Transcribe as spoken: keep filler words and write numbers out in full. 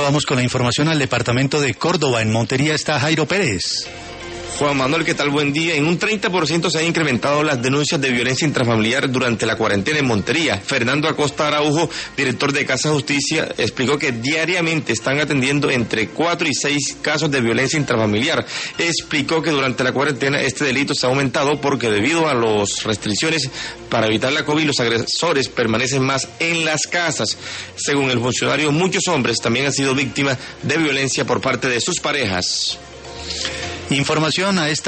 vamos con la información al departamento de Córdoba. En Montería está Jairo Pérez. Juan Manuel, ¿qué tal? Buen día. En un treinta por ciento se han incrementado las denuncias de violencia intrafamiliar durante la cuarentena en Montería. Fernando Acosta Araujo, director de Casa Justicia, explicó que diariamente están atendiendo entre cuatro y seis casos de violencia intrafamiliar. Explicó que durante la cuarentena este delito se ha aumentado porque debido a las restricciones para evitar la COVID, los agresores permanecen más en las casas. Según el funcionario, muchos hombres también han sido víctimas de violencia por parte de sus parejas. Información a esta